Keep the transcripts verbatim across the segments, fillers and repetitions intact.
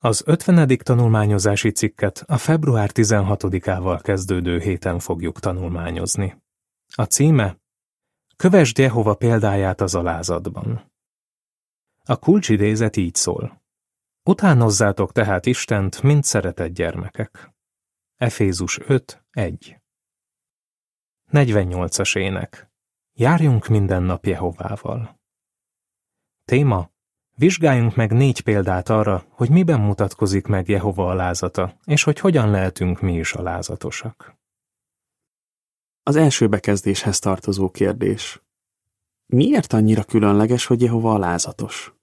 Az ötvenedik tanulmányozási cikket a február tizenhatodikával kezdődő héten fogjuk tanulmányozni. A címe: Kövesd Jehova példáját az alázatban. A kulcsidézet így szól: Utánozzátok tehát Istent, mint szeretett gyermekek. Efézus öt egy. negyvennyolcas ének. Járjunk minden nap Jehovával. Téma: Vizsgáljunk meg négy példát arra, hogy miben mutatkozik meg Jehova alázata, és hogy hogyan lehetünk mi is alázatosak. Az első bekezdéshez tartozó kérdés. Miért annyira különleges, hogy Jehova alázatos?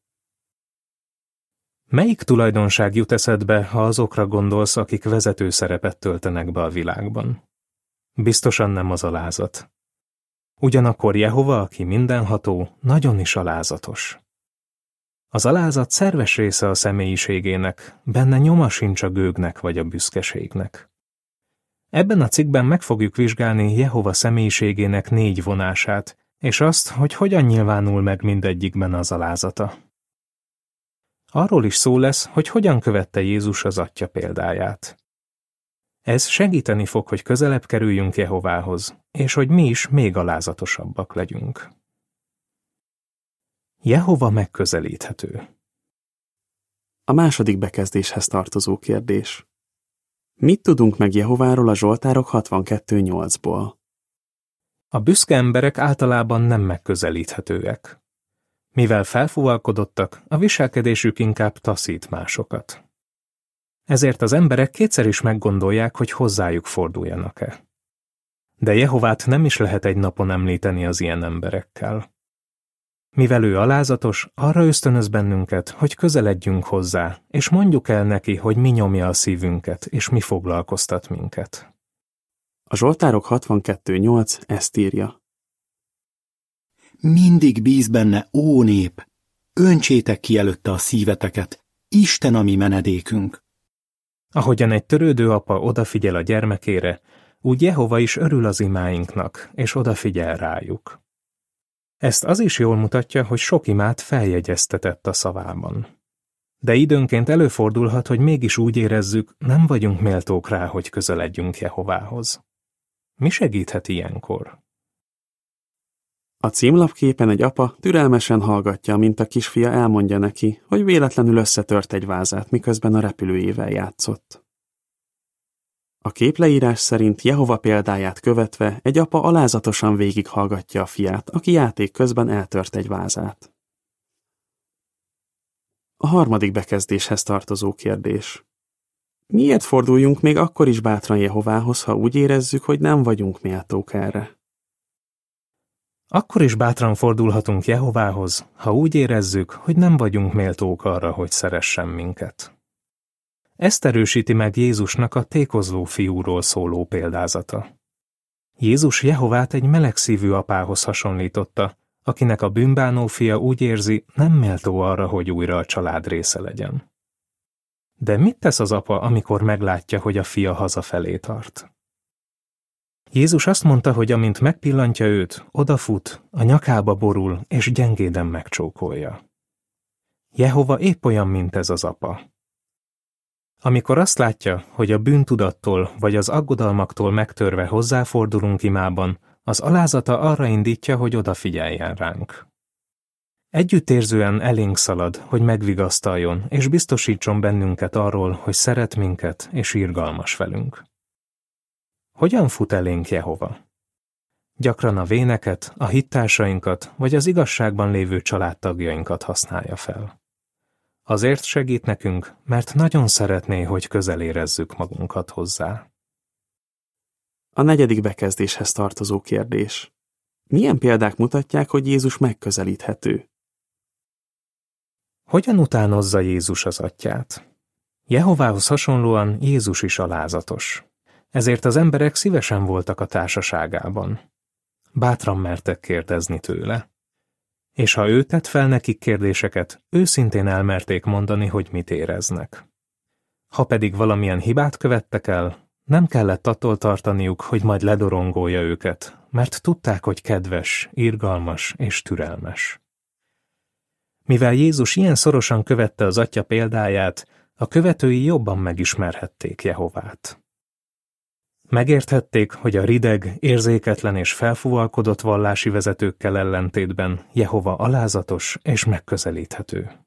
Melyik tulajdonság jut eszedbe, ha azokra gondolsz, akik vezető szerepet töltenek be a világban? Biztosan nem az alázat. Ugyanakkor Jehova, aki mindenható, nagyon is alázatos. Az alázat szerves része a személyiségének, benne nyoma sincs a gőgnek vagy a büszkeségnek. Ebben a cikkben meg fogjuk vizsgálni Jehova személyiségének négy vonását, és azt, hogy hogyan nyilvánul meg mindegyikben az alázata. Arról is szó lesz, hogy hogyan követte Jézus az Atya példáját. Ez segíteni fog, hogy közelebb kerüljünk Jehovához, és hogy mi is még alázatosabbak legyünk. Jehova megközelíthető. A második bekezdéshez tartozó kérdés. Mit tudunk meg Jehováról a Zsoltárok hatvankettő nyolcból? A büszke emberek általában nem megközelíthetőek. Mivel felfúvalkodottak, a viselkedésük inkább taszít másokat. Ezért az emberek kétszer is meggondolják, hogy hozzájuk forduljanak-e. De Jehovát nem is lehet egy napon említeni az ilyen emberekkel. Mivel ő alázatos, arra ösztönöz bennünket, hogy közeledjünk hozzá, és mondjuk el neki, hogy mi nyomja a szívünket, és mi foglalkoztat minket. A Zsoltárok hatvankettő nyolc ezt írja. Mindig bíz benne, ó nép! Öntsétek ki előtte a szíveteket, Isten a mi menedékünk! Ahogyan egy törődő apa odafigyel a gyermekére, úgy Jehova is örül az imáinknak, és odafigyel rájuk. Ezt az is jól mutatja, hogy sok imát feljegyeztetett a szavában. De időnként előfordulhat, hogy mégis úgy érezzük, nem vagyunk méltók rá, hogy közeledjünk Jehovához. Mi segíthet ilyenkor? A címlapképen egy apa türelmesen hallgatja, mint a kisfia elmondja neki, hogy véletlenül összetört egy vázát, miközben a repülőjével játszott. A képleírás szerint Jehova példáját követve egy apa alázatosan végighallgatja a fiát, aki játék közben eltört egy vázát. A harmadik bekezdéshez tartozó kérdés. Miért forduljunk még akkor is bátran Jehovához, ha úgy érezzük, hogy nem vagyunk méltók erre? Akkor is bátran fordulhatunk Jehovához, ha úgy érezzük, hogy nem vagyunk méltók arra, hogy szeressen minket. Ezt erősíti meg Jézusnak a tékozló fiúról szóló példázata. Jézus Jehovát egy melegszívű apához hasonlította, akinek a bűnbánó fia úgy érzi, nem méltó arra, hogy újra a család része legyen. De mit tesz az apa, amikor meglátja, hogy a fia hazafelé tart? Jézus azt mondta, hogy amint megpillantja őt, odafut, a nyakába borul, és gyengéden megcsókolja. Jehova épp olyan, mint ez az apa. Amikor azt látja, hogy a bűntudattól vagy az aggodalmaktól megtörve hozzáfordulunk imában, az alázata arra indítja, hogy odafigyeljen ránk. Együttérzően elénk szalad, hogy megvigasztaljon, és biztosítson bennünket arról, hogy szeret minket, és irgalmas velünk. Hogyan fut elénk Jehova? Gyakran a véneket, a hittársainkat, vagy az igazságban lévő családtagjainkat használja fel. Azért segít nekünk, mert nagyon szeretné, hogy közel érezzük magunkat hozzá. A negyedik bekezdéshez tartozó kérdés. Milyen példák mutatják, hogy Jézus megközelíthető? Hogyan utánozza Jézus az Atyát? Jehovához hasonlóan Jézus is alázatos. Ezért az emberek szívesen voltak a társaságában. Bátran mertek kérdezni tőle. És ha ő tett fel nekik kérdéseket, őszintén elmerték mondani, hogy mit éreznek. Ha pedig valamilyen hibát követtek el, nem kellett attól tartaniuk, hogy majd ledorongolja őket, mert tudták, hogy kedves, irgalmas és türelmes. Mivel Jézus ilyen szorosan követte az Atya példáját, A követői jobban megismerhették Jehovát. Megérthették, hogy a rideg, érzéketlen és felfúvalkodott vallási vezetőkkel ellentétben Jehova alázatos és megközelíthető.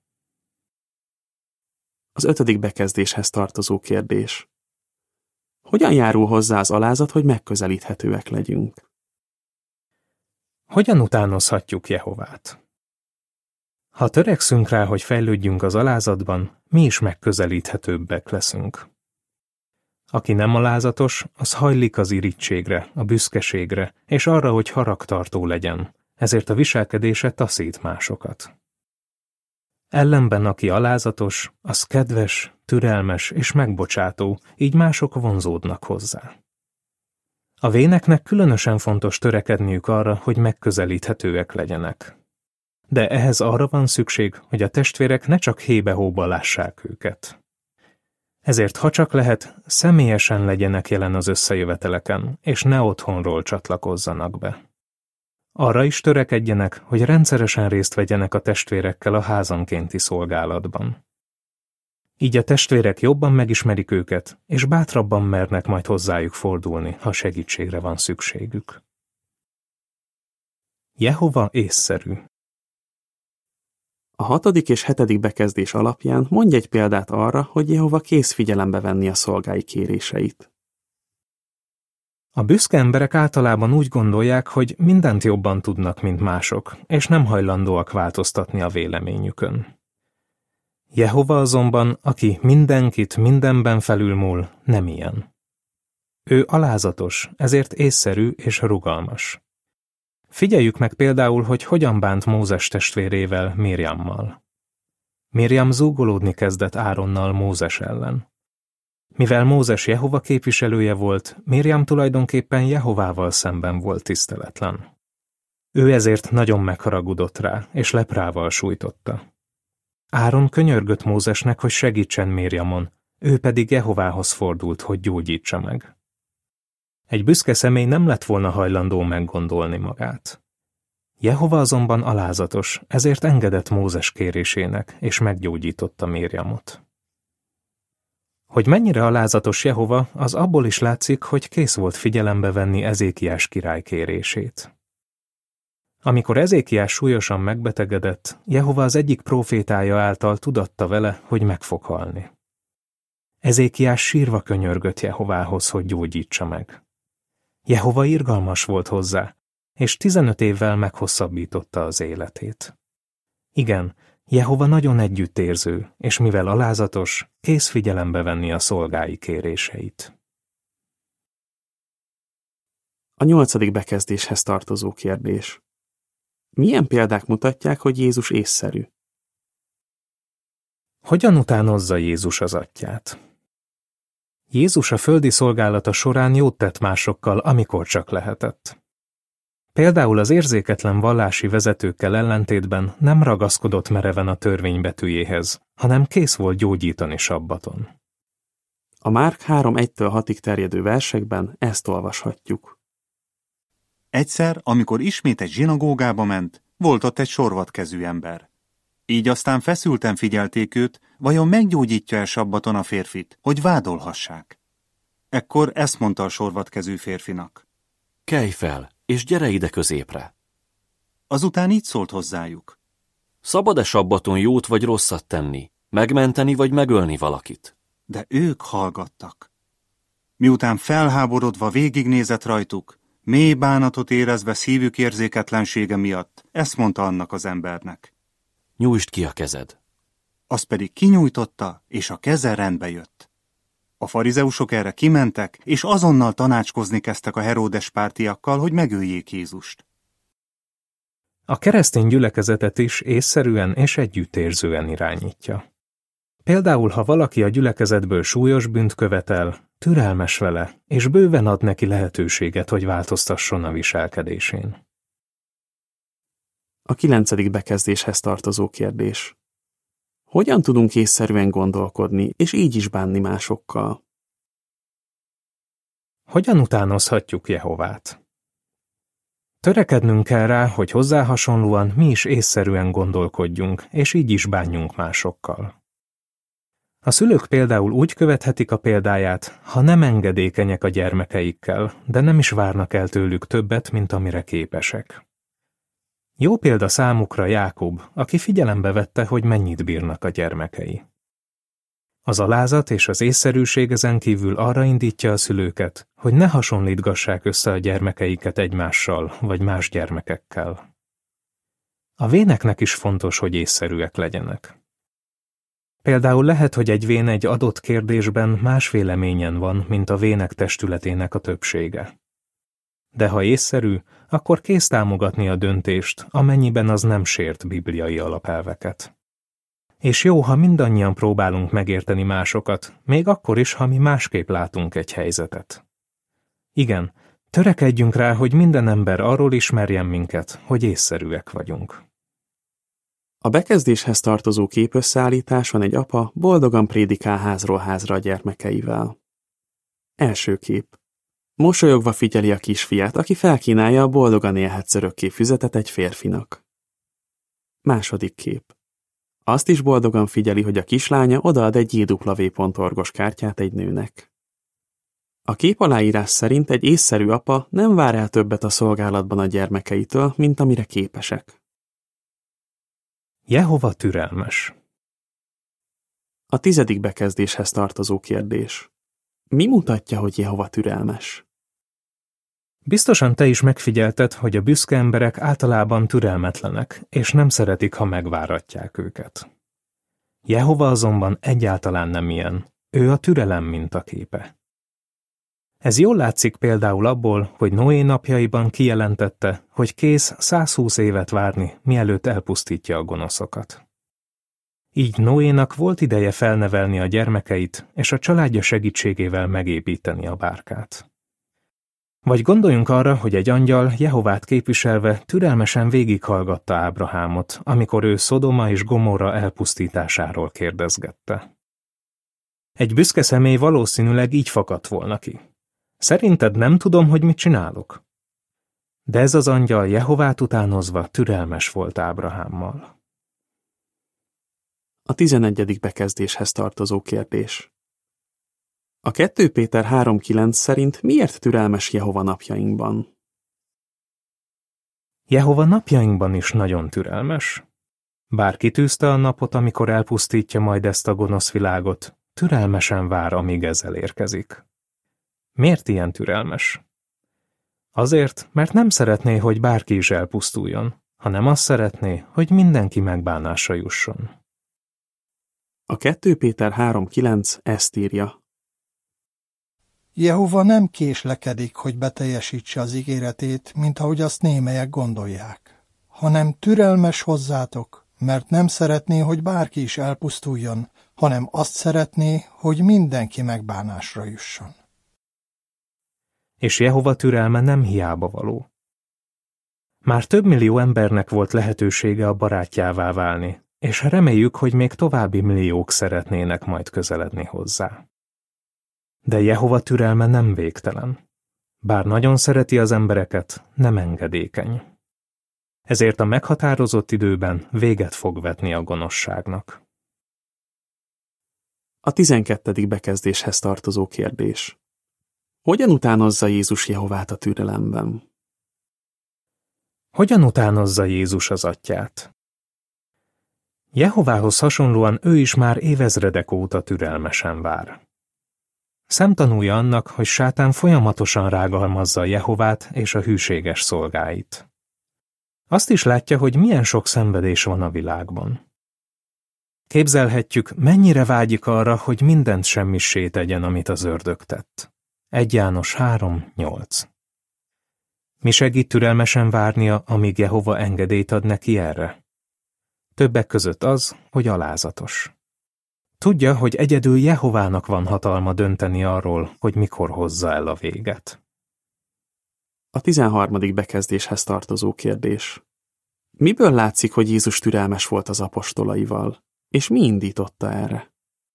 Az ötödik bekezdéshez tartozó kérdés. Hogyan járul hozzá az alázat, hogy megközelíthetőek legyünk? Hogyan utánozhatjuk Jehovát? Ha törekszünk rá, hogy fejlődjünk az alázatban, mi is megközelíthetőbbek leszünk. Aki nem alázatos, az hajlik az irítségre, a büszkeségre, és arra, hogy haragtartó legyen, ezért a viselkedése taszít másokat. Ellenben aki alázatos, az kedves, türelmes és megbocsátó, így mások vonzódnak hozzá. A véneknek különösen fontos törekedniük arra, hogy megközelíthetőek legyenek. De ehhez arra van szükség, hogy a testvérek ne csak hébe-hóba lássák őket. Ezért, ha csak lehet, személyesen legyenek jelen az összejöveteleken, és ne otthonról csatlakozzanak be. Arra is törekedjenek, hogy rendszeresen részt vegyenek a testvérekkel a házankénti szolgálatban. Így a testvérek jobban megismerik őket, és bátrabban mernek majd hozzájuk fordulni, ha segítségre van szükségük. Jehova észszerű. A hatodik és hetedik bekezdés alapján mondj egy példát arra, hogy Jehova kész figyelembe venni a szolgái kéréseit. A büszke emberek általában úgy gondolják, hogy mindent jobban tudnak, mint mások, és nem hajlandóak változtatni a véleményükön. Jehova azonban, aki mindenkit mindenben felülmúl, nem ilyen. Ő alázatos, ezért észszerű és rugalmas. Figyeljük meg például, hogy hogyan bánt Mózes testvérével, Mirjammal. Mirjam zúgolódni kezdett Áronnal Mózes ellen. Mivel Mózes Jehova képviselője volt, Mirjam tulajdonképpen Jehovával szemben volt tiszteletlen. Ő ezért nagyon megharagudott rá, és leprával sújtotta. Áron könyörgött Mózesnek, hogy segítsen Mirjamon, ő pedig Jehovához fordult, hogy gyógyítsa meg. Egy büszke személy nem lett volna hajlandó meggondolni magát. Jehova azonban alázatos, ezért engedett Mózes kérésének, és meggyógyította Mirjamot. Hogy mennyire alázatos Jehova, az abból is látszik, hogy kész volt figyelembe venni Ezékiás király kérését. Amikor Ezékiás súlyosan megbetegedett, Jehova az egyik prófétája által tudatta vele, hogy meg fog halni. Ezékiás sírva könyörgött Jehovához, hogy gyógyítsa meg. Jehova irgalmas volt hozzá, és tizenöt évvel meghosszabbította az életét. Igen, Jehova nagyon együttérző, és mivel alázatos, kész figyelembe venni a szolgái kéréseit. A nyolcadik bekezdéshez tartozó kérdés. Milyen példák mutatják, hogy Jézus észszerű? Hogyan utánozza Jézus az atyját? Jézus a földi szolgálata során jót tett másokkal, amikor csak lehetett. Például az érzéketlen vallási vezetőkkel ellentétben nem ragaszkodott mereven a törvény betűjéhez, hanem kész volt gyógyítani sabbaton. A Márk három egytől hatig terjedő versekben ezt olvashatjuk. Egyszer, amikor ismét egy zsinagógába ment, volt ott egy sorvadkezű ember. Így aztán feszülten figyelték őt, vajon meggyógyítja-e sabbaton a férfit, hogy vádolhassák. Ekkor ezt mondta a sorvadkezű férfinak. Kelj fel, és gyere ide középre. Azután így szólt hozzájuk. Szabad-e sabbaton jót vagy rosszat tenni, megmenteni vagy megölni valakit? De ők hallgattak. Miután felháborodva végignézett rajtuk, mély bánatot érezve szívük érzéketlensége miatt, ezt mondta annak az embernek. Nyújtsd ki a kezed. Azt pedig kinyújtotta, és a keze rendbe jött. A farizeusok erre kimentek, és azonnal tanácskozni kezdtek a Heródes pártiakkal, hogy megöljék Jézust. A keresztény gyülekezetet is észszerűen és együttérzően irányítja. Például, ha valaki a gyülekezetből súlyos bűnt követel, türelmes vele, és bőven ad neki lehetőséget, hogy változtasson a viselkedésén. A kilencedik bekezdéshez tartozó kérdés. Hogyan tudunk észszerűen gondolkodni, és így is bánni másokkal? Hogyan utánozhatjuk Jehovát? Törekednünk kell rá, hogy hozzá hasonlóan mi is észszerűen gondolkodjunk, és így is bánjunk másokkal. A szülők például úgy követhetik a példáját, ha nem engedékenyek a gyermekeikkel, de nem is várnak el tőlük többet, mint amire képesek. Jó példa számukra Jákob, aki figyelembe vette, hogy mennyit bírnak a gyermekei. Az alázat és az észszerűség ezen kívül arra indítja a szülőket, hogy ne hasonlítgassák össze a gyermekeiket egymással vagy más gyermekekkel. A véneknek is fontos, hogy észszerűek legyenek. Például lehet, hogy egy vén egy adott kérdésben más véleményen van, mint a vének testületének a többsége. De ha észszerű, akkor kész támogatni a döntést, amennyiben az nem sért bibliai alapelveket. És jó, ha mindannyian próbálunk megérteni másokat, még akkor is, ha mi másképp látunk egy helyzetet. Igen, törekedjünk rá, hogy minden ember arról ismerjen minket, hogy észszerűek vagyunk. A bekezdéshez tartozó képösszeállításon egy apa boldogan prédikál házról házra a gyermekeivel. Első kép. Mosolyogva figyeli a kisfiát, aki felkínálja a boldogan élhetsz örökké füzetet egy férfinak. Második kép. Azt is boldogan figyeli, hogy a kislánya odaad egy J W pontorgos kártyát egy nőnek. A kép aláírás szerint egy észszerű apa nem vár el többet a szolgálatban a gyermekeitől, mint amire képesek. Jehova türelmes. A tizedik bekezdéshez tartozó kérdés. Mi mutatja, hogy Jehova türelmes? Biztosan te is megfigyelted, hogy a büszke emberek általában türelmetlenek, és nem szeretik, ha megváratják őket. Jehova azonban egyáltalán nem ilyen, ő a türelem mintaképe. Ez jól látszik például abból, hogy Noé napjaiban kijelentette, hogy kész százhúsz évet várni, mielőtt elpusztítja a gonoszokat. Így Noénak volt ideje felnevelni a gyermekeit, és a családja segítségével megépíteni a bárkát. Vagy gondoljunk arra, hogy egy angyal Jehovát képviselve türelmesen végighallgatta Ábrahámot, amikor ő Szodoma és Gomorra elpusztításáról kérdezgette. Egy büszke személy valószínűleg így fakadt volna ki. Szerinted nem tudom, hogy mit csinálok? De ez az angyal Jehovát utánozva türelmes volt Ábrahámmal. A tizenegyedik bekezdéshez tartozó kérdés. A kettő Péter három kilenc szerint miért türelmes Jehova napjainkban? Jehova napjainkban is nagyon türelmes. Bár kitűzte a napot, amikor elpusztítja majd ezt a gonosz világot, türelmesen vár, amíg ez elérkezik. Miért ilyen türelmes? Azért, mert nem szeretné, hogy bárki is elpusztuljon, hanem azt szeretné, hogy mindenki megbánásra jusson. A kettő Péter három kilenc ezt írja. Jehova nem késlekedik, hogy beteljesítse az ígéretét, mint ahogy azt némelyek gondolják, hanem türelmes hozzátok, mert nem szeretné, hogy bárki is elpusztuljon, hanem azt szeretné, hogy mindenki megbánásra jusson. És Jehova türelme nem hiába való. Már több millió embernek volt lehetősége a barátjává válni, és reméljük, hogy még további milliók szeretnének majd közeledni hozzá. De Jehova türelme nem végtelen. Bár nagyon szereti az embereket, nem engedékeny. Ezért a meghatározott időben véget fog vetni a gonoszságnak. A tizenkettedik bekezdéshez tartozó kérdés. Hogyan utánozza Jézus Jehovát a türelemben? Hogyan utánozza Jézus az atyát? Jehovához hasonlóan ő is már évezredek óta türelmesen vár. Szemtanúja annak, hogy sátán folyamatosan rágalmazza Jehovát és a hűséges szolgáit. Azt is látja, hogy milyen sok szenvedés van a világban. Képzelhetjük, mennyire vágyik arra, hogy mindent semmissé tegyen, amit az ördög tett. egy János három nyolc. Mi segít türelmesen várnia, amíg Jehova engedélyt ad neki erre? Többek között az, hogy alázatos. Tudja, hogy egyedül Jehovának van hatalma dönteni arról, hogy mikor hozza el a véget. A tizenharmadik bekezdéshez tartozó kérdés. Miből látszik, hogy Jézus türelmes volt az apostolaival, és mi indította erre?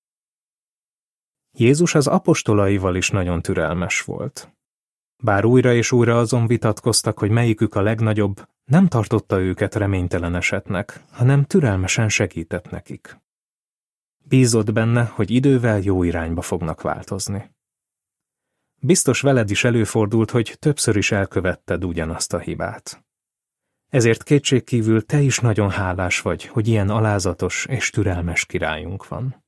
Jézus az apostolaival is nagyon türelmes volt. Bár újra és újra azon vitatkoztak, hogy melyikük a legnagyobb, nem tartotta őket reménytelen esetnek, hanem türelmesen segített nekik. Bízott benne, hogy idővel jó irányba fognak változni. Biztos veled is előfordult, hogy többször is elkövetted ugyanazt a hibát. Ezért kétségkívül te is nagyon hálás vagy, hogy ilyen alázatos és türelmes királyunk van.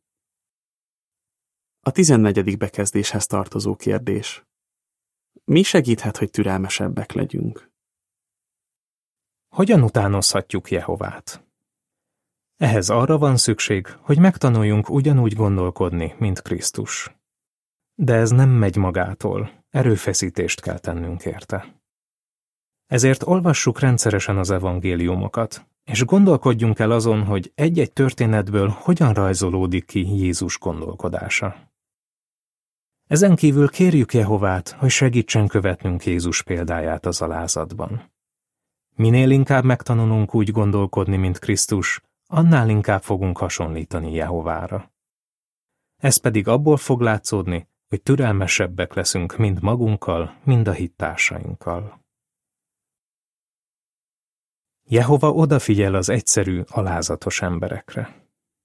A tizennegyedik bekezdéshez tartozó kérdés. Mi segíthet, hogy türelmesebbek legyünk? Hogyan utánozhatjuk Jehovát? Ehhez arra van szükség, hogy megtanuljunk ugyanúgy gondolkodni, mint Krisztus. De ez nem megy magától, erőfeszítést kell tennünk érte. Ezért olvassuk rendszeresen az evangéliumokat, és gondolkodjunk el azon, hogy egy-egy történetből hogyan rajzolódik ki Jézus gondolkodása. Ezen kívül kérjük Jehovát, hogy segítsen követnünk Jézus példáját az alázatban. Minél inkább megtanulunk úgy gondolkodni, mint Krisztus, annál inkább fogunk hasonlítani Jehovára. Ez pedig abból fog látszódni, hogy türelmesebbek leszünk mind magunkkal, mind a hittársainkkal. Jehova odafigyel az egyszerű, alázatos emberekre.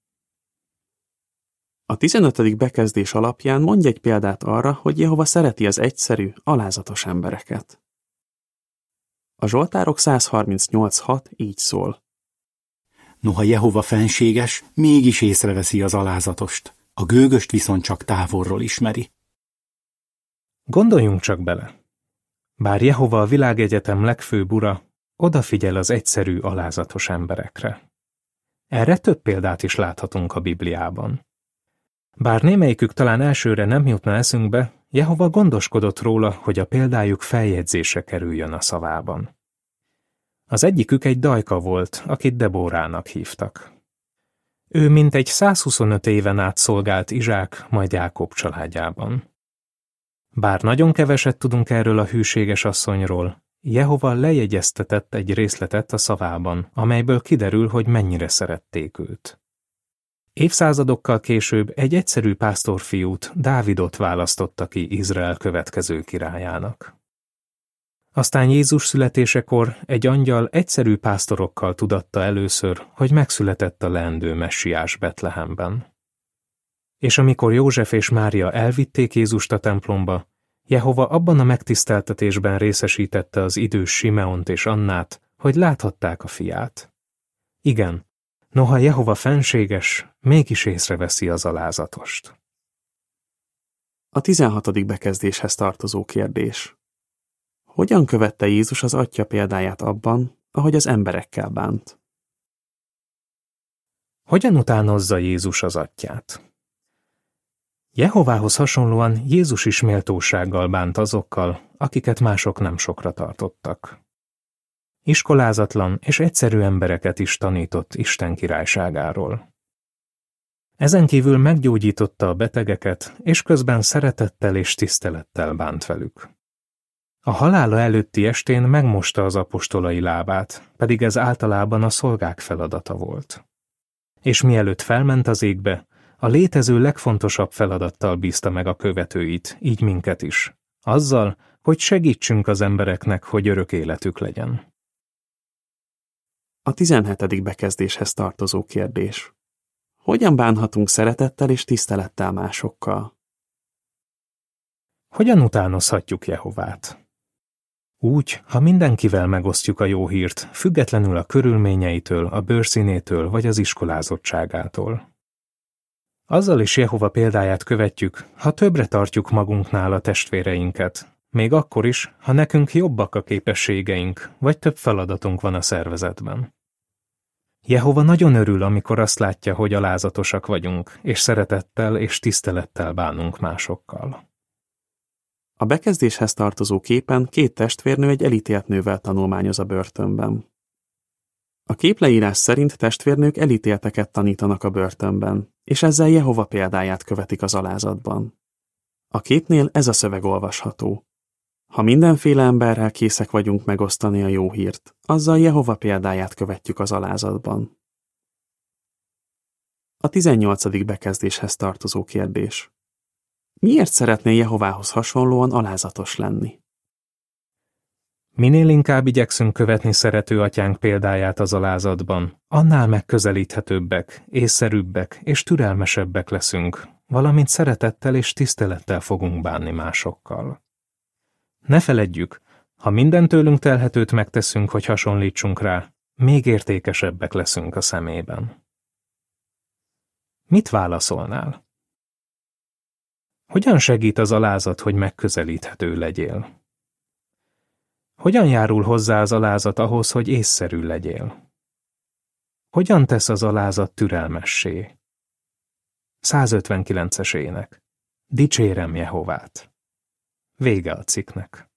A tizenötödik bekezdés alapján mondj egy példát arra, hogy Jehova szereti az egyszerű, alázatos embereket. A Zsoltárok száz harmincnyolc hat így szól. Noha Jehova fenséges, mégis észreveszi az alázatost, a gőgöst viszont csak távolról ismeri. Gondoljunk csak bele. Bár Jehova a világegyetem legfőbb ura, odafigyel az egyszerű, alázatos emberekre. Erre több példát is láthatunk a Bibliában. Bár némelyikük talán elsőre nem jutna eszünkbe, Jehova gondoskodott róla, hogy a példájuk feljegyzésre kerüljön a szavában. Az egyikük egy dajka volt, akit Debórának hívtak. Ő mintegy százhuszonöt éven át szolgált Izsák, majd Jákob családjában. Bár nagyon keveset tudunk erről a hűséges asszonyról, Jehova lejegyeztetett egy részletet a szavában, amelyből kiderül, hogy mennyire szerették őt. Évszázadokkal később egy egyszerű pásztorfiút, Dávidot választotta ki Izrael következő királyának. Aztán Jézus születésekor egy angyal egyszerű pásztorokkal tudatta először, hogy megszületett a leendő messiás Betlehemben. És amikor József és Mária elvitték Jézust a templomba, Jehova abban a megtiszteltetésben részesítette az idős Simeont és Annát, hogy láthatták a fiát. Igen, noha Jehova fenséges, mégis észreveszi az alázatost. A tizenhatodik bekezdéshez tartozó kérdés. Hogyan követte Jézus az Atya példáját abban, ahogy az emberekkel bánt? Hogyan utánozza Jézus az Atyát? Jehovához hasonlóan Jézus is méltósággal bánt azokkal, akiket mások nem sokra tartottak. Iskolázatlan és egyszerű embereket is tanított Isten királyságáról. Ezen kívül meggyógyította a betegeket, és közben szeretettel és tisztelettel bánt velük. A halála előtti estén megmosta az apostolai lábát, pedig ez általában a szolgák feladata volt. És mielőtt felment az égbe, a létező legfontosabb feladattal bízta meg a követőit, így minket is, azzal, hogy segítsünk az embereknek, hogy örök életük legyen. A tizenhetedik bekezdéshez tartozó kérdés. Hogyan bánhatunk szeretettel és tisztelettel másokkal? Hogyan utánozhatjuk Jehovát? Úgy, ha mindenkivel megosztjuk a jó hírt, függetlenül a körülményeitől, a bőrszínétől vagy az iskolázottságától. Azzal is Jehova példáját követjük, ha többre tartjuk magunknál a testvéreinket, még akkor is, ha nekünk jobbak a képességeink, vagy több feladatunk van a szervezetben. Jehova nagyon örül, amikor azt látja, hogy alázatosak vagyunk, és szeretettel és tisztelettel bánunk másokkal. A bekezdéshez tartozó képen két testvérnő egy elítélt nővel tanulmányoz a börtönben. A képleírás szerint testvérnők elítélteket tanítanak a börtönben, és ezzel Jehova példáját követik az alázatban. A képnél ez a szöveg olvasható. Ha mindenféle emberrel készek vagyunk megosztani a jó hírt, azzal Jehova példáját követjük az alázatban. A tizennyolcadik bekezdéshez tartozó kérdés. Miért szeretné Jehovához hasonlóan alázatos lenni? Minél inkább igyekszünk követni szerető atyánk példáját az alázatban, annál megközelíthetőbbek, észszerűbbek és türelmesebbek leszünk, valamint szeretettel és tisztelettel fogunk bánni másokkal. Ne feledjük, ha minden tőlünk telhetőt megteszünk, hogy hasonlítsunk rá, még értékesebbek leszünk a szemében. Mit válaszolnál? Hogyan segít az alázat, hogy megközelíthető legyél? Hogyan járul hozzá az alázat ahhoz, hogy észszerű legyél? Hogyan tesz az alázat türelmessé? százötvenkilences ének. Dicsérem Jehovát. Vége a cikknek.